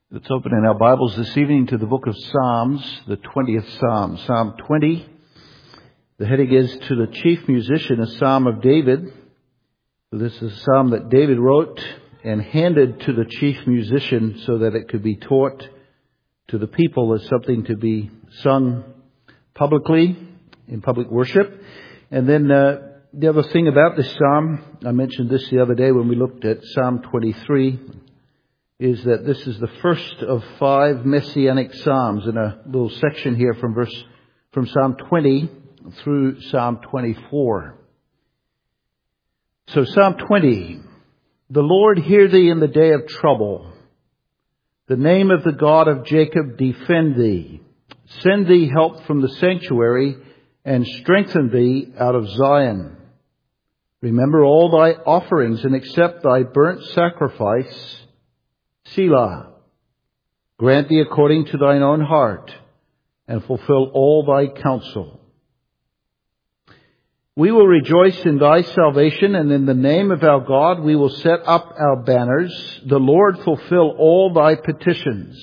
Let's open in our Bibles this evening to the book of Psalms, the 20th Psalm. Psalm 20. The heading is "To the Chief Musician, a Psalm of David." So this is a psalm that David wrote and handed to the chief musician so that it could be taught to the people as something to be sung publicly in public worship. And then the other thing about this psalm, I mentioned this the other day when we looked at Psalm 23, is that this is the first of 5 messianic psalms in a little section here from Psalm 20 through Psalm 24. So Psalm 20, "The Lord hear thee in the day of trouble. The name of the God of Jacob defend thee. Send thee help from the sanctuary and strengthen thee out of Zion. Remember all thy offerings and accept thy burnt sacrifice. Selah. Grant thee according to thine own heart, and fulfill all thy counsel. We will rejoice in thy salvation, and in the name of our God we will set up our banners. The Lord fulfill all thy petitions.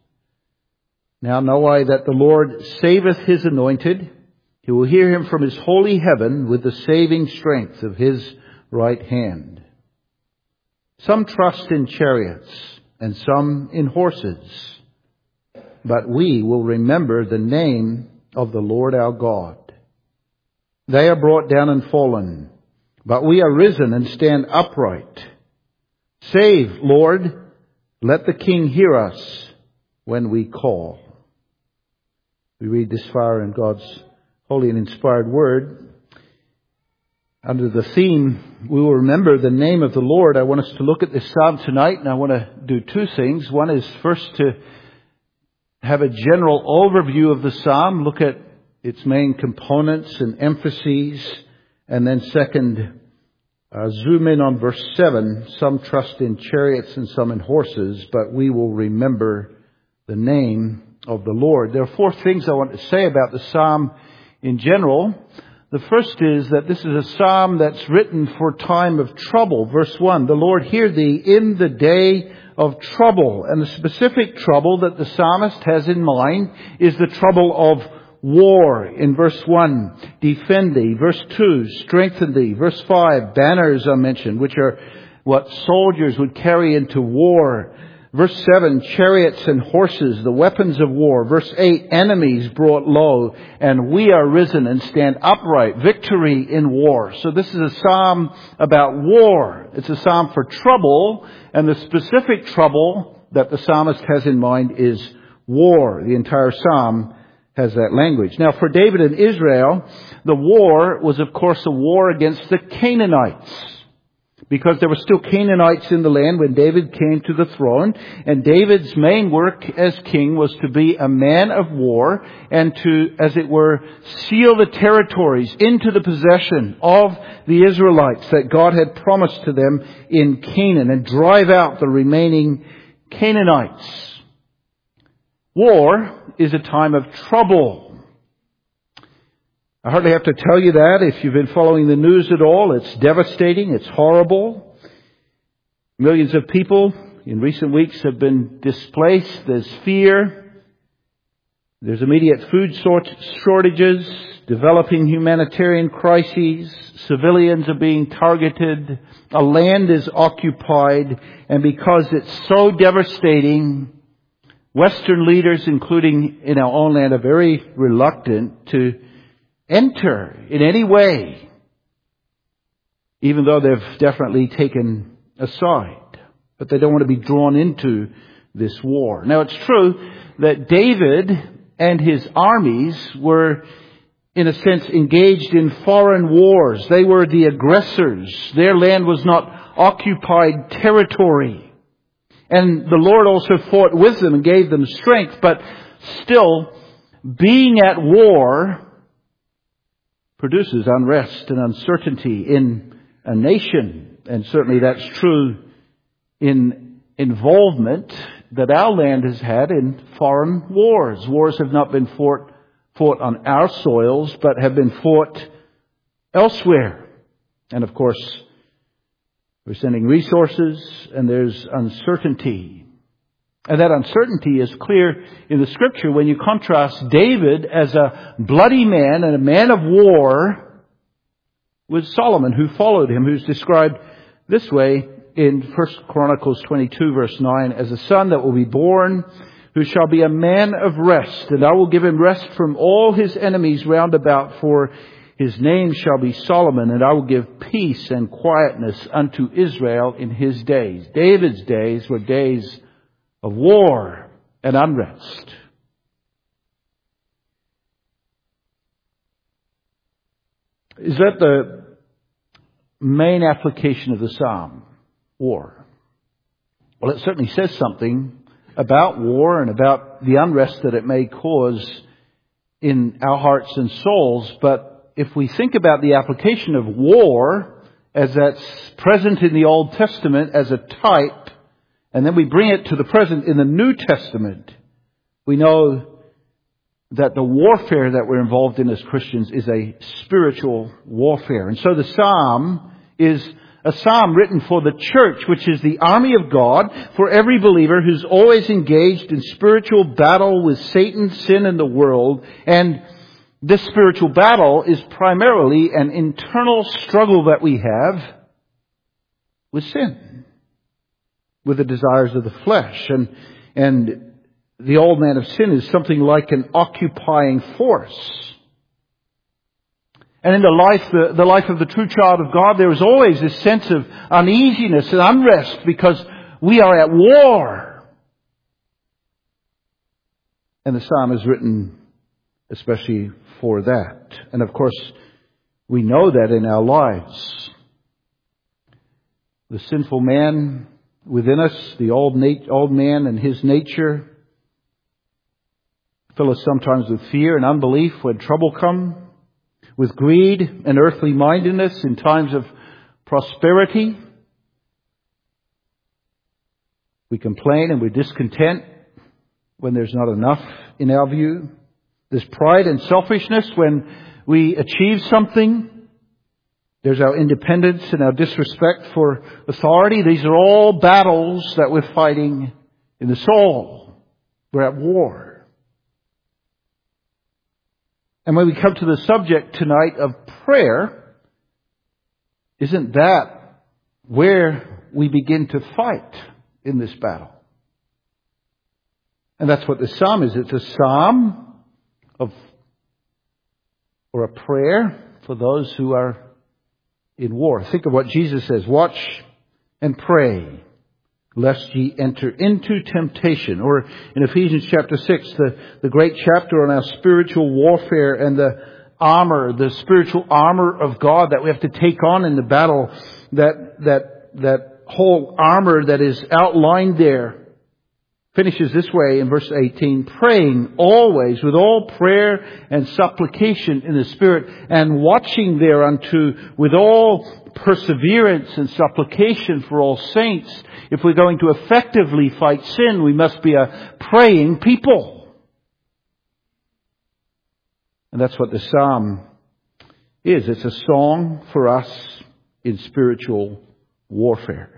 Now know I that the Lord saveth his anointed. He will hear him from his holy heaven with the saving strength of his right hand. Some trust in chariots, and some in horses. But we will remember the name of the Lord our God. They are brought down and fallen, but we are risen and stand upright. Save, Lord, let the King hear us when we call." We read this far in God's holy and inspired word. Under the theme, we will remember the name of the Lord. I want us to look at this psalm tonight, and I want to do 2 things. One is first to have a general overview of the psalm, look at its main components and emphases, and then second, zoom in on verse 7. Some trust in chariots and some in horses, but we will remember the name of the Lord. There are 4 things I want to say about the psalm in general. The first is that this is a psalm that's written for time of trouble. Verse 1, "The Lord hear thee in the day of trouble." And the specific trouble that the psalmist has in mind is the trouble of war. In verse 1, "Defend thee." Verse 2, "Strengthen thee." Verse 5, banners are mentioned, which are what soldiers would carry into war. Verse 7, chariots and horses, the weapons of war. Verse 8, enemies brought low, and we are risen and stand upright, victory in war. So this is a psalm about war. It's a psalm for trouble, and the specific trouble that the psalmist has in mind is war. The entire psalm has that language. Now, for David and Israel, the war was, of course, a war against the Canaanites, because there were still Canaanites in the land when David came to the throne. And David's main work as king was to be a man of war and to, as it were, seal the territories into the possession of the Israelites that God had promised to them in Canaan, and drive out the remaining Canaanites. War is a time of trouble. I hardly have to tell you that if you've been following the news at all. It's devastating. It's horrible. Millions of people in recent weeks have been displaced. There's fear. There's immediate food shortages, developing humanitarian crises. Civilians are being targeted. A land is occupied. And because it's so devastating, Western leaders, including in our own land, are very reluctant to enter in any way, even though they've definitely taken a side. But they don't want to be drawn into this war. Now, it's true that David and his armies were, in a sense, engaged in foreign wars. They were the aggressors. Their land was not occupied territory. And the Lord also fought with them and gave them strength. But still, being at war produces unrest and uncertainty in a nation. And certainly that's true in involvement that our land has had in foreign wars. Wars have not been fought on our soils, but have been fought elsewhere. And of course, we're sending resources, and there's uncertainty. And that uncertainty is clear in the Scripture when you contrast David as a bloody man and a man of war with Solomon, who followed him, who's described this way in 1 Chronicles 22 verse 9, as a son that will be born, who shall be a man of rest, and I will give him rest from all his enemies round about, for his name shall be Solomon, and I will give peace and quietness unto Israel in his days. David's days were days of war and unrest. Is that the main application of the psalm? War. Well, it certainly says something about war and about the unrest that it may cause in our hearts and souls. But if we think about the application of war as that's present in the Old Testament as a type, and then we bring it to the present in the New Testament, we know that the warfare that we're involved in as Christians is a spiritual warfare. And so the psalm is a psalm written for the church, which is the army of God, for every believer who's always engaged in spiritual battle with Satan, sin, and the world. And this spiritual battle is primarily an internal struggle that we have with sin, with the desires of the flesh. And the old man of sin is something like an occupying force. And in the life of the true child of God, there is always this sense of uneasiness and unrest because we are at war. And the psalm is written especially for that. And of course, we know that in our lives. The sinful man within us, the old man and his nature, fill us sometimes with fear and unbelief when trouble comes, with greed and earthly mindedness in times of prosperity. We complain and we're discontent when there's not enough in our view. There's pride and selfishness when we achieve something. There's our independence and our disrespect for authority. These are all battles that we're fighting in the soul. We're at war. And when we come to the subject tonight of prayer, isn't that where we begin to fight in this battle? And that's what the psalm is. It's a psalm or a prayer for those who are in war. Think of what Jesus says, watch and pray, lest ye enter into temptation. Or in Ephesians chapter 6, the great chapter on our spiritual warfare and the spiritual armor of God that we have to take on in the battle, that whole armor that is outlined there finishes this way in verse 18, praying always with all prayer and supplication in the Spirit, and watching thereunto with all perseverance and supplication for all saints. If we're going to effectively fight sin, we must be a praying people. And that's what the psalm is. It's a song for us in spiritual warfare.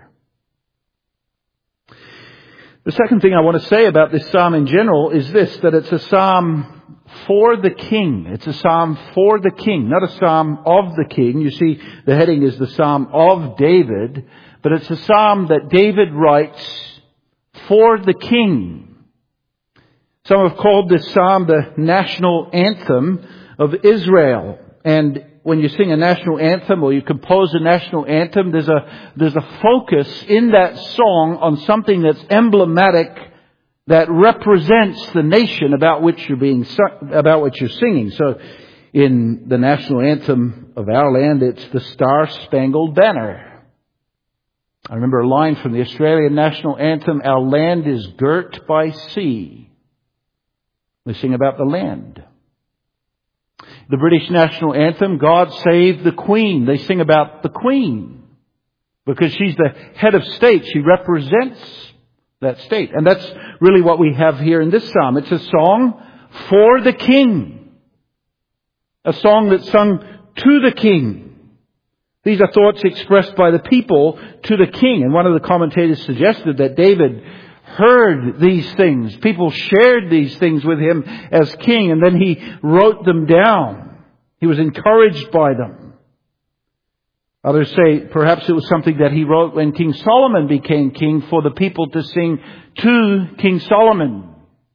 The second thing I want to say about this psalm in general is this, that it's a psalm for the king. It's a psalm for the king, not a psalm of the king. You see, the heading is the Psalm of David, but it's a psalm that David writes for the king. Some have called this psalm the national anthem of Israel. And when you sing a national anthem or you compose a national anthem, there's a focus in that song on something that's emblematic, that represents the nation about which you're singing. So in the national anthem of our land, it's the Star-Spangled Banner. I remember a line from the Australian national anthem, our land is girt by sea. They sing about the land. The British national anthem, God Save the Queen. They sing about the Queen because she's the head of state. She represents that state. And that's really what we have here in this psalm. It's a song for the king. A song that's sung to the king. These are thoughts expressed by the people to the king. And one of the commentators suggested that David heard these things. People shared these things with him as king, and then he wrote them down. He was encouraged by them. Others say perhaps it was something that he wrote when King Solomon became king for the people to sing to King Solomon.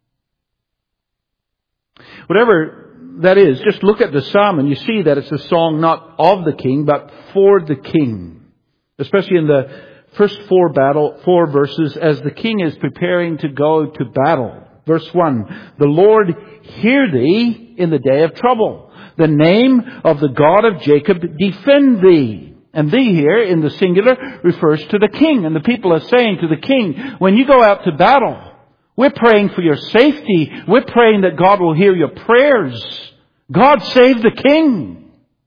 Whatever that is, just look at the psalm and you see that it's a song not of the king, but for the king. Especially in the first four verses, as the king is preparing to go to battle. Verse 1, the Lord hear thee in the day of trouble. The name of the God of Jacob defend thee. And thee here in the singular refers to the king. And the people are saying to the king, when you go out to battle, we're praying for your safety. We're praying that God will hear your prayers. God save the king.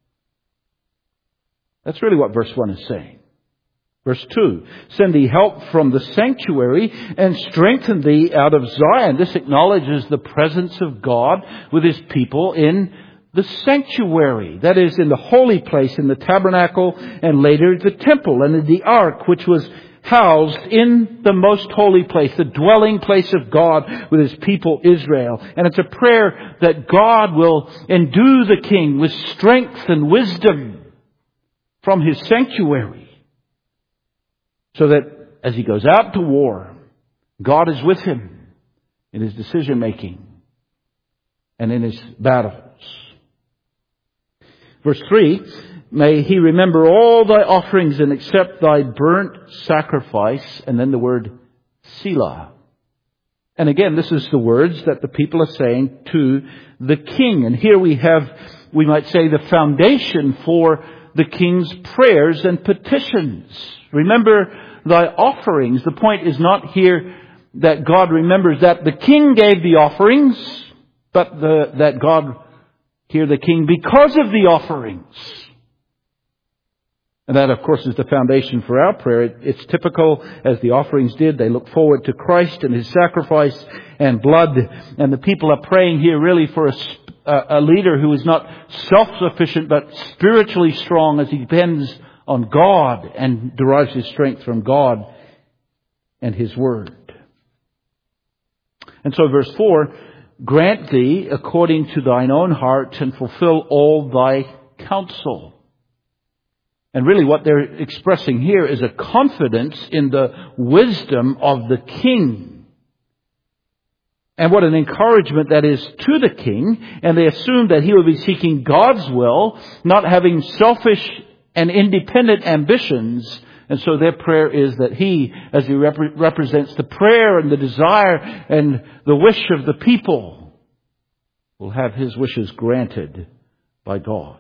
That's really what verse 1 is saying. Verse 2, send thee help from the sanctuary and strengthen thee out of Zion. This acknowledges the presence of God with his people in the sanctuary. That is, in the holy place, in the tabernacle, and later the temple, and in the ark, which was housed in the most holy place, the dwelling place of God with his people Israel. And it's a prayer that God will endue the king with strength and wisdom from his sanctuary, so that as he goes out to war, God is with him in his decision making and in his battles. Verse 3, may he remember all thy offerings and accept thy burnt sacrifice. And then the word Selah. And again, this is the words that the people are saying to the king. And here we have, we might say, the foundation for the king's prayers and petitions. Remember thy offerings. The point is not here that God remembers that the king gave the offerings, but that God hear the king because of the offerings. And that, of course, is the foundation for our prayer. It's typical, as the offerings did. They look forward to Christ and his sacrifice and blood. And the people are praying here really for a leader who is not self-sufficient, but spiritually strong, as he depends on God and derives his strength from God and his word. And so verse 4, grant thee according to thine own heart and fulfill all thy counsel. And really what they're expressing here is a confidence in the wisdom of the king. And what an encouragement that is to the king. And they assume that he will be seeking God's will, not having selfish and independent ambitions. And so their prayer is that he, as he represents the prayer and the desire and the wish of the people, will have his wishes granted by God.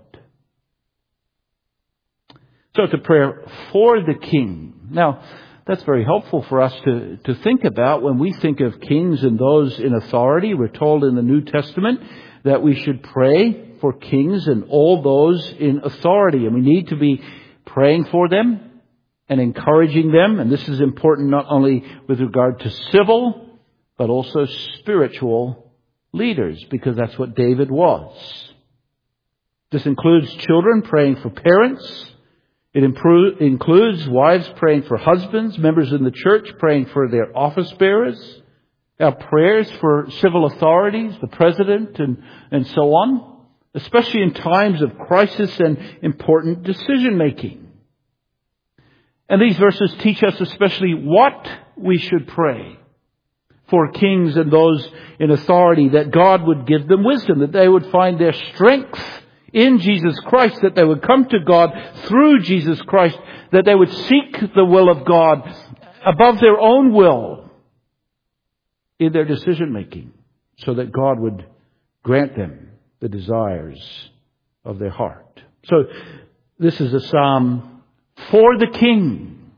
So it's a prayer for the king. Now, that's very helpful for us to think about when we think of kings and those in authority. We're told in the New Testament that we should pray for kings and all those in authority. And we need to be praying for them and encouraging them. And this is important not only with regard to civil, but also spiritual leaders, because that's what David was. This includes children praying for parents. It includes wives praying for husbands, members in the church praying for their office bearers, our prayers for civil authorities, the president, and so on, especially in times of crisis and important decision making. And these verses teach us especially what we should pray for kings and those in authority, that God would give them wisdom, that they would find their strength in Jesus Christ, that they would come to God through Jesus Christ, that they would seek the will of God above their own will in their decision making, so that God would grant them the desires of their heart. So this is a psalm for the king.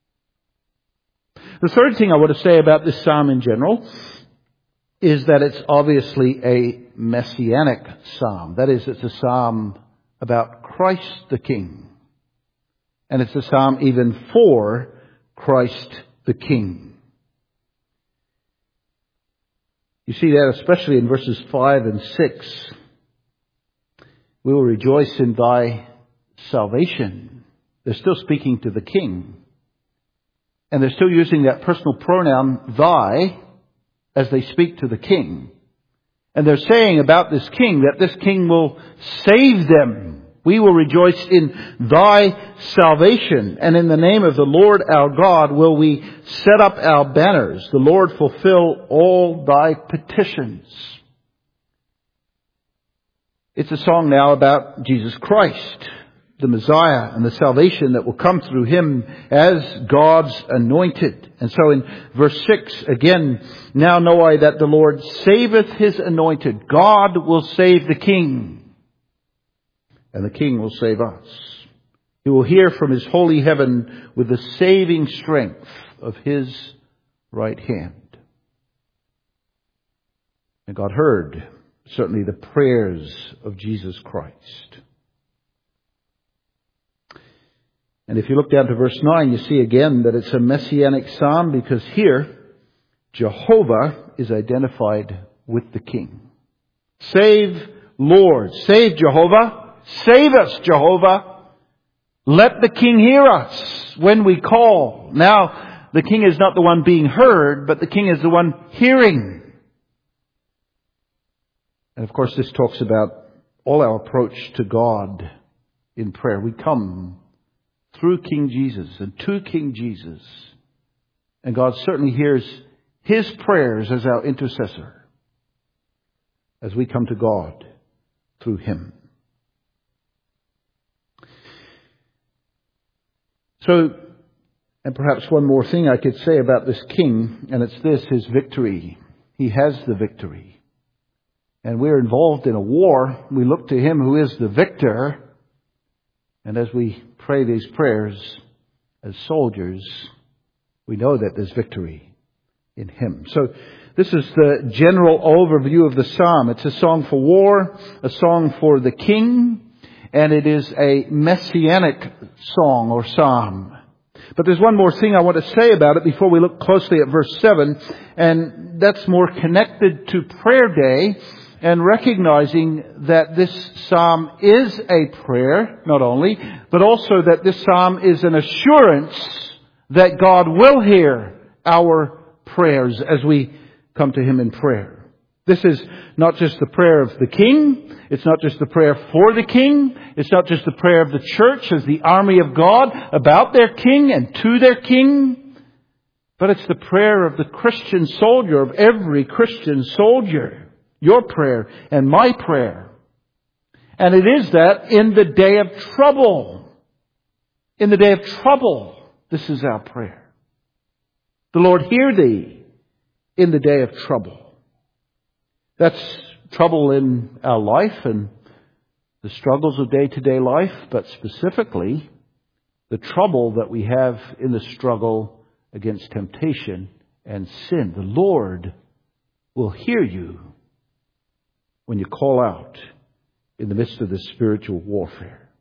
The third thing I want to say about this psalm in general is that it's obviously a messianic psalm. That is, it's a psalm about Christ the King. And it's a psalm even for Christ the King. You see that especially in verses 5 and 6. We will rejoice in thy salvation. They're still speaking to the king. And they're still using that personal pronoun, thy, as they speak to the king. And they're saying about this king that this king will save them. We will rejoice in thy salvation. And in the name of the Lord our God will we set up our banners. The Lord fulfill all thy petitions. It's a song now about Jesus Christ, the Messiah, and the salvation that will come through him as God's anointed. And so in verse 6, again, now know I that the Lord saveth his anointed. God will save the king, and the king will save us. He will hear from his holy heaven with the saving strength of his right hand. And God heard certainly the prayers of Jesus Christ. And if you look down to verse 9, you see again that it's a messianic psalm, because here Jehovah is identified with the king. Save, Lord. Save, Jehovah. Save us, Jehovah. Let the king hear us when we call. Now, the king is not the one being heard, but the king is the one hearing. And of course, this talks about all our approach to God in prayer. We come through King Jesus and to King Jesus. And God certainly hears his prayers as our intercessor as we come to God through him. So, and perhaps one more thing I could say about this king, and it's this, his victory. He has the victory. And we're involved in a war. We look to him who is the victor. And as we pray these prayers as soldiers, we know that there's victory in him. So this is the general overview of the psalm. It's a song for war, a song for the king, and it is a messianic song or psalm. But there's one more thing I want to say about it before we look closely at verse 7, and that's more connected to prayer day, and recognizing that this psalm is a prayer, not only, but also that this psalm is an assurance that God will hear our prayers as we come to him in prayer. This is not just the prayer of the king. It's not just the prayer for the king. It's not just the prayer of the church as the army of God about their king and to their king. But it's the prayer of the Christian soldier, of every Christian soldier. Your prayer and my prayer. And it is that in the day of trouble. In the day of trouble, this is our prayer. The Lord hear thee in the day of trouble. That's trouble in our life and the struggles of day-to-day life, but specifically the trouble that we have in the struggle against temptation and sin. The Lord will hear you when you call out in the midst of this spiritual warfare.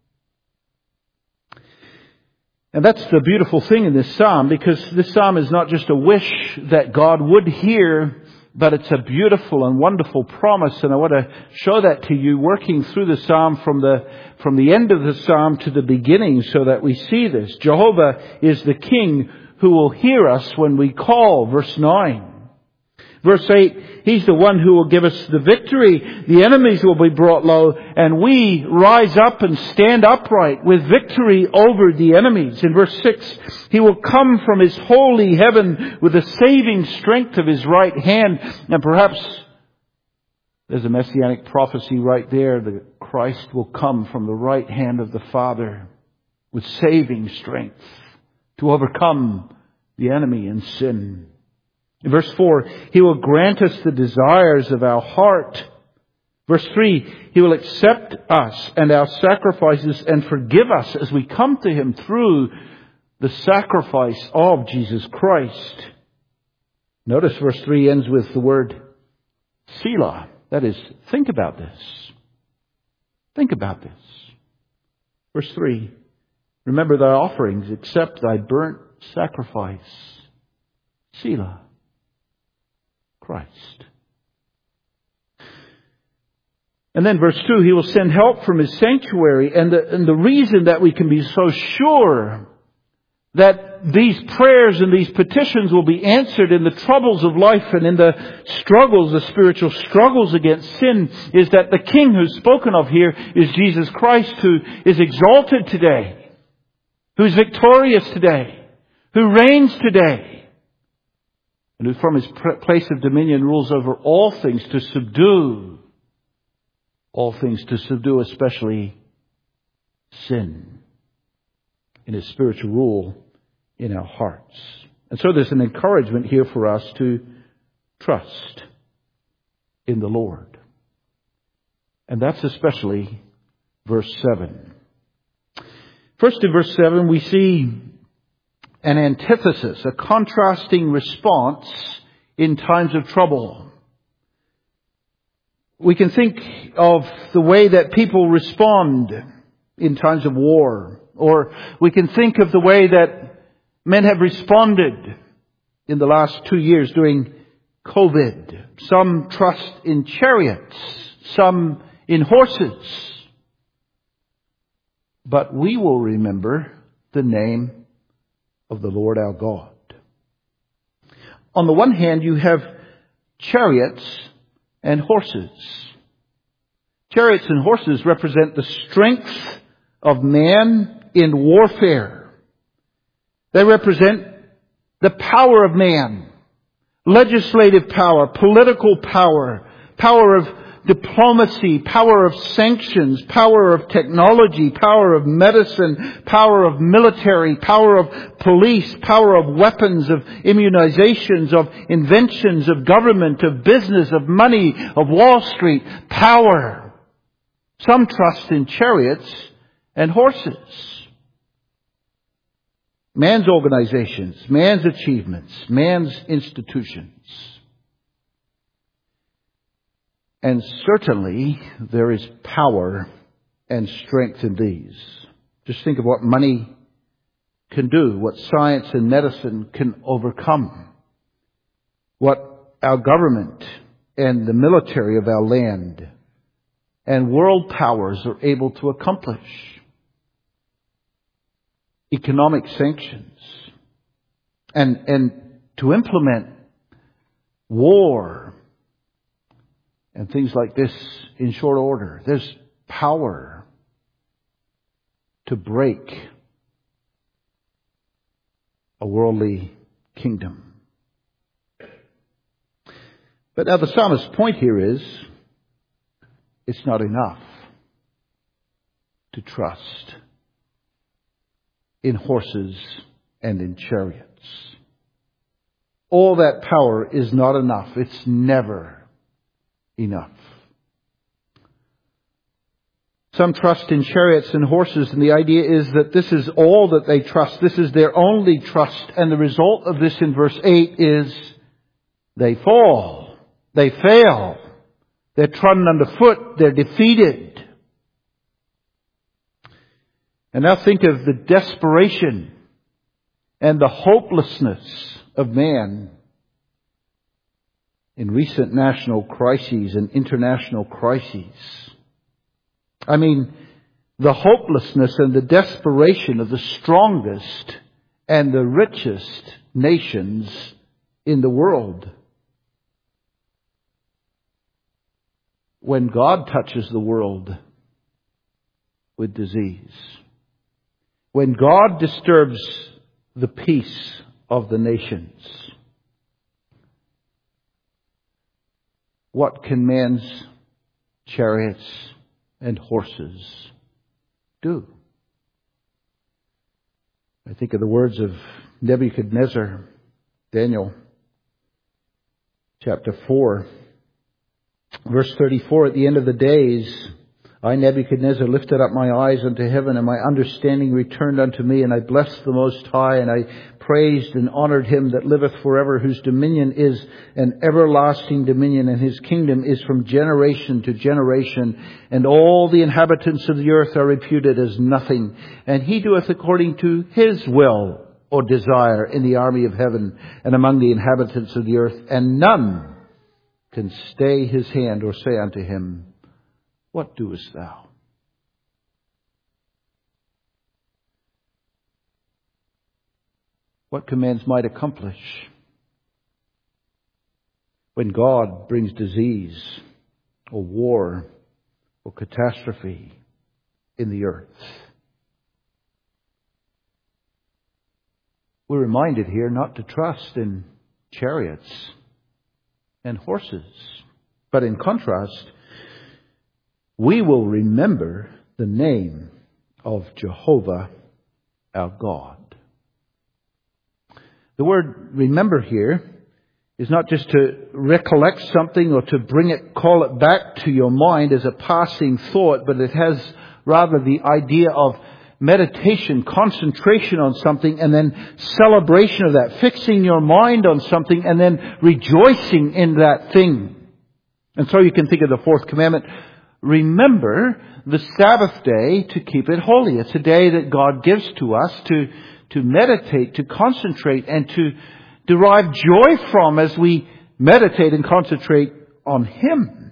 And that's the beautiful thing in this psalm, because this psalm is not just a wish that God would hear, but it's a beautiful and wonderful promise. And I want to show that to you working through the psalm from the end of the psalm to the beginning, so that we see this. Jehovah is the king who will hear us when we call, verse 9. Verse 8, he's the one who will give us the victory. The enemies will be brought low, and we rise up and stand upright with victory over the enemies. In verse 6, he will come from his holy heaven with the saving strength of his right hand. And perhaps there's a messianic prophecy right there that Christ will come from the right hand of the Father with saving strength to overcome the enemy and sin. In verse 4, he will grant us the desires of our heart. Verse 3, he will accept us and our sacrifices and forgive us as we come to him through the sacrifice of Jesus Christ. Notice verse 3 ends with the word Selah. That is, think about this. Think about this. Verse 3, remember thy offerings, accept thy burnt sacrifice. Selah. Christ. And then verse 2, he will send help from his sanctuary. And the reason that we can be so sure that that these prayers and these petitions will be answered in the troubles of life and in the struggles, the spiritual struggles against sin, is that the King who's spoken of here is Jesus Christ, who is exalted today, who's victorious today, who reigns today, and who from his place of dominion rules over all things to subdue especially sin, in his spiritual rule in our hearts. And so there's an encouragement here for us to trust in the Lord. And that's especially verse 7. First in verse 7 we see an antithesis, a contrasting response in times of trouble. We can think of the way that people respond in times of war, or we can think of the way that men have responded in the last 2 years during COVID. Some trust in chariots, some in horses. But we will remember the name of the Lord our God. On the one hand, you have chariots and horses. Chariots and horses represent the strength of man in warfare. They represent the power of man, legislative power, political power, power of diplomacy, power of sanctions, power of technology, power of medicine, power of military, power of police, power of weapons, of immunizations, of inventions, of government, of business, of money, of Wall Street, power. Some trust in chariots and horses. Man's organizations, man's achievements, man's institutions. And certainly there is power and strength in these. Just think of what money can do, what science and medicine can overcome, what our government and the military of our land and world powers are able to accomplish. Economic sanctions and to implement war and things like this in short order. There's power to break a worldly kingdom. But now the psalmist's point here is, it's not enough to trust in horses and in chariots. All that power is not enough. It's never enough. Some trust in chariots and horses, and the idea is that this is all that they trust. This is their only trust. And the result of this in verse 8 is they fall. They fail. They're trodden underfoot. They're defeated. And now think of the desperation and the hopelessness of man in recent national crises and international crises. I mean, the hopelessness and the desperation of the strongest and the richest nations in the world. When God touches the world with disease, when God disturbs the peace of the nations, what can man's chariots and horses do? I think of the words of Nebuchadnezzar, Daniel chapter 4, verse 34, at the end of the days, I, Nebuchadnezzar, lifted up my eyes unto heaven, and my understanding returned unto me, and I blessed the Most High, and I praised and honored him that liveth forever, whose dominion is an everlasting dominion, and his kingdom is from generation to generation. And all the inhabitants of the earth are reputed as nothing. And he doeth according to his will or desire in the army of heaven and among the inhabitants of the earth. And none can stay his hand or say unto him, what doest thou? what commands might accomplish when God brings disease or war or catastrophe in the earth. We're reminded here not to trust in chariots and horses, but in contrast, we will remember the name of Jehovah our God. The word remember here is not just to recollect something or to call it back to your mind as a passing thought, but it has rather the idea of meditation, concentration on something, and then celebration of that, fixing your mind on something and then rejoicing in that thing. And so you can think of the fourth commandment, remember the Sabbath day to keep it holy. It's a day that God gives to us to meditate, to concentrate, and to derive joy from as we meditate and concentrate on Him.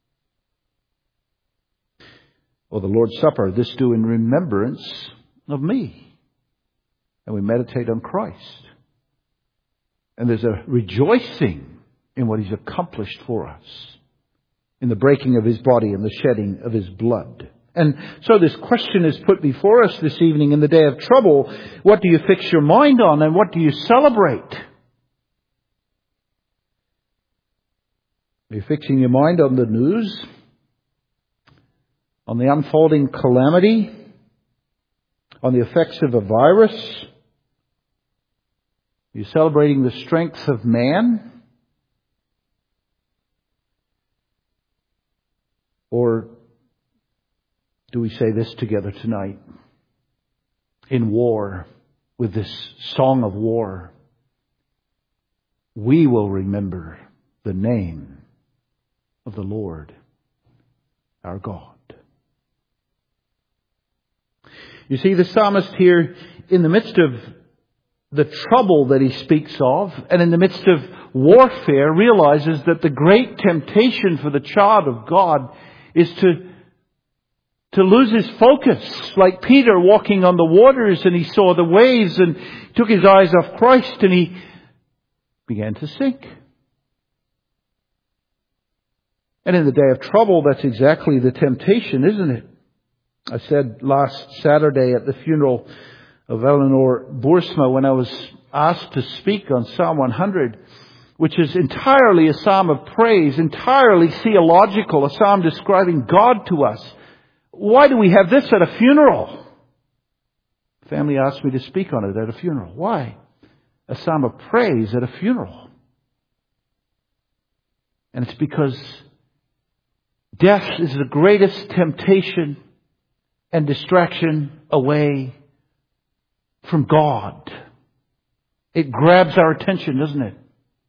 Or the Lord's Supper, this do in remembrance of me. And we meditate on Christ. And there's a rejoicing in what He's accomplished for us, in the breaking of His body and the shedding of His blood. And so this question is put before us this evening in the day of trouble. What do you fix your mind on and what do you celebrate? Are you fixing your mind on the news? On the unfolding calamity? On the effects of a virus? Are you celebrating the strength of man? Or do we say this together tonight? In war, with this song of war, we will remember the name of the Lord our God. You see, the psalmist here, in the midst of the trouble that he speaks of, and in the midst of warfare, realizes that the great temptation for the child of God is to lose his focus. Like Peter walking on the waters, and he saw the waves and took his eyes off Christ and he began to sink. And in the day of trouble, that's exactly the temptation, isn't it? I said last Saturday at the funeral of Eleanor Boersma, when I was asked to speak on Psalm 100, which is entirely a psalm of praise, entirely theological, a psalm describing God to us. Why do we have this at a funeral? Family asked me to speak on it at a funeral. Why? A psalm of praise at a funeral. And it's because death is the greatest temptation and distraction away from God. It grabs our attention, doesn't it?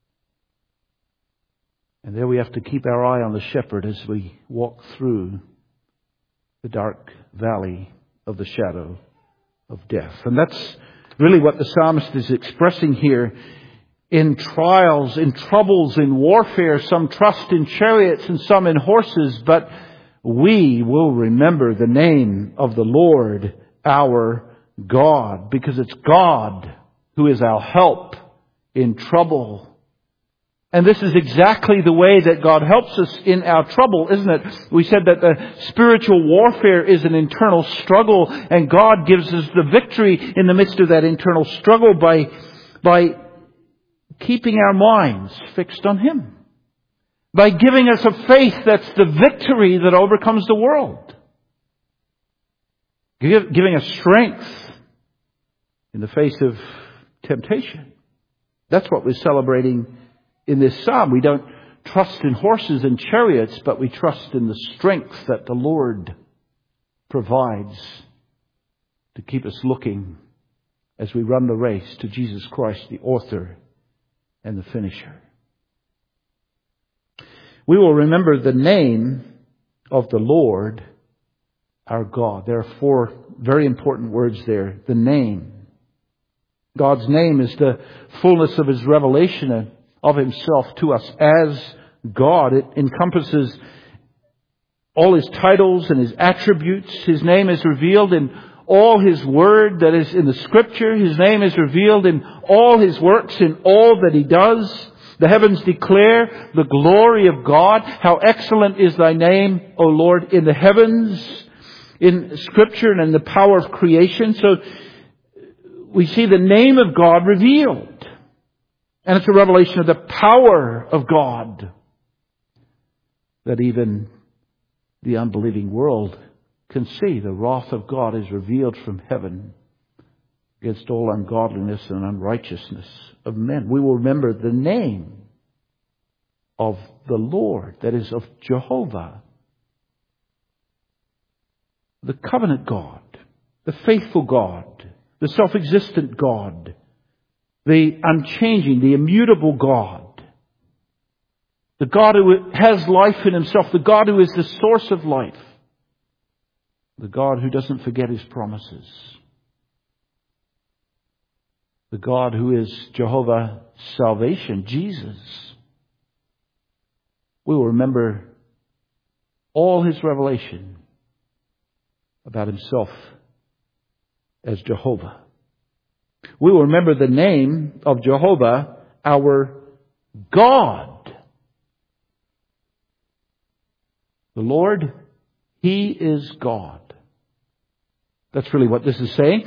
And there we have to keep our eye on the shepherd as we walk through the dark valley of the shadow of death. And that's really what the psalmist is expressing here. In trials, in troubles, in warfare, some trust in chariots and some in horses, but we will remember the name of the Lord our God, because it's God who is our help in trouble. And this is exactly the way that God helps us in our trouble, isn't it? We said that the spiritual warfare is an internal struggle, and God gives us the victory in the midst of that internal struggle by keeping our minds fixed on Him. By giving us a faith that's the victory that overcomes the world. Giving us strength in the face of temptation. That's what we're celebrating in this psalm. We don't trust in horses and chariots, but we trust in the strength that the Lord provides to keep us looking as we run the race to Jesus Christ, the author and the finisher. We will remember the name of the Lord our God. There are 4 very important words there. The name. God's name is the fullness of His revelation of Himself to us as God. It encompasses all His titles and His attributes. His name is revealed in all His Word that is in the Scripture. His name is revealed in all His works, in all that He does. The heavens declare the glory of God. How excellent is Thy name, O Lord, in the heavens, in Scripture and in the power of creation. So we see the name of God revealed. And it's a revelation of the power of God that even the unbelieving world can see. The wrath of God is revealed from heaven against all ungodliness and unrighteousness of men. We will remember the name of the Lord, that is, of Jehovah, the covenant God, the faithful God, the self-existent God, the unchanging, the immutable God, the God who has life in Himself, the God who is the source of life, the God who doesn't forget His promises, the God who is Jehovah salvation, Jesus. We will remember all His revelation about Himself as Jehovah. We will remember the name of Jehovah, our God. The Lord, He is God. That's really what this is saying.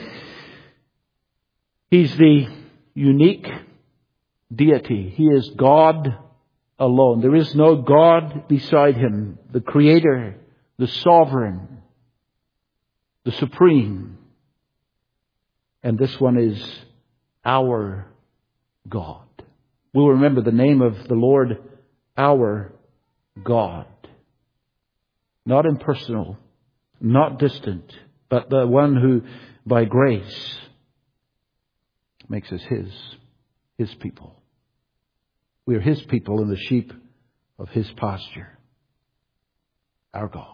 He's the unique deity. He is God alone. There is no God beside Him, the Creator, the Sovereign, the Supreme. And this one is our God. We'll remember the name of the Lord, our God. Not impersonal, not distant, but the one who, by grace, makes us His people. We are His people and the sheep of His pasture. Our God.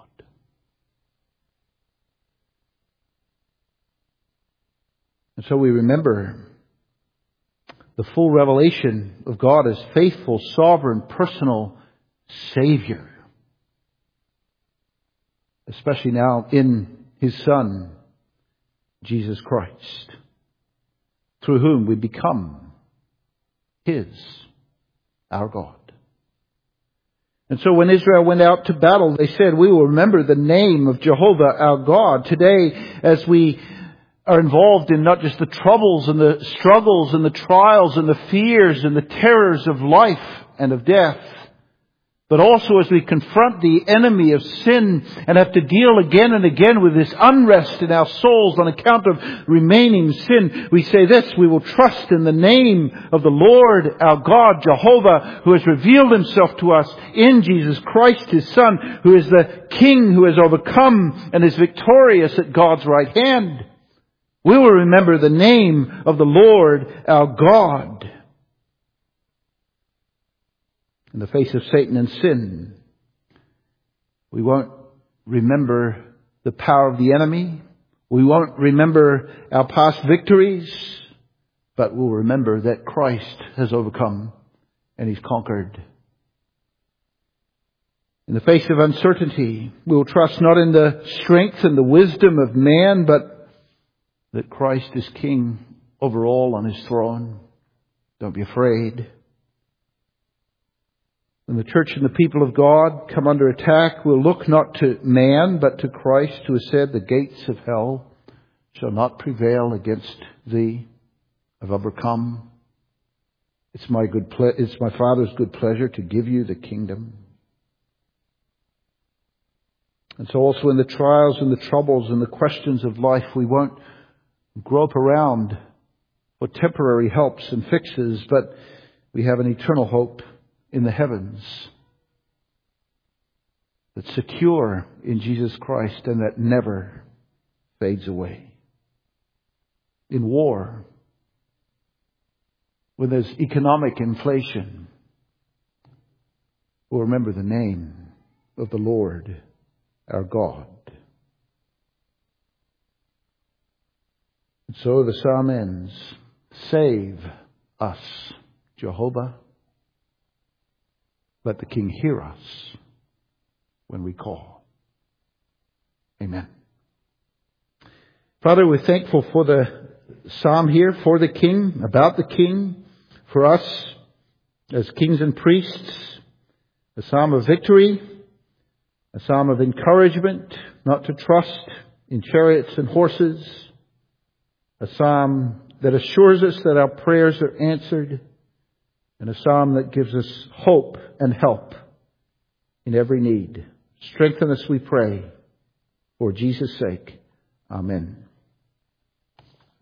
And so we remember the full revelation of God as faithful, sovereign, personal Savior. Especially now in His Son, Jesus Christ, through whom we become our God. And so when Israel went out to battle, they said, we will remember the name of Jehovah our God. Today, as we are involved in not just the troubles and the struggles and the trials and the fears and the terrors of life and of death, but also as we confront the enemy of sin and have to deal again and again with this unrest in our souls on account of remaining sin, we say this: we will trust in the name of the Lord our God, Jehovah, who has revealed Himself to us in Jesus Christ, His Son, who is the King who has overcome and is victorious at God's right hand. We will remember the name of the Lord our God. In the face of Satan and sin, we won't remember the power of the enemy. We won't remember our past victories, but we'll remember that Christ has overcome and He's conquered. In the face of uncertainty, we will trust not in the strength and the wisdom of man, but that Christ is King over all on His throne. Don't be afraid. When the church and the people of God come under attack, we'll look not to man, but to Christ, who has said, the gates of hell shall not prevail against thee. I've overcome. It's my Father's good pleasure to give you the kingdom. And so also in the trials and the troubles and the questions of life, we won't grope around for temporary helps and fixes, but we have an eternal hope in the heavens that's secure in Jesus Christ and that never fades away. In war, when there's economic inflation, we'll remember the name of the Lord our God. And so the psalm ends, save us, Jehovah. Let the King hear us when we call. Amen. Father, we're thankful for the psalm here, for the King, about the King, for us as kings and priests, a psalm of victory, a psalm of encouragement, not to trust in chariots and horses, a psalm that assures us that our prayers are answered, and a psalm that gives us hope and help in every need. Strengthen us, we pray, for Jesus' sake. Amen.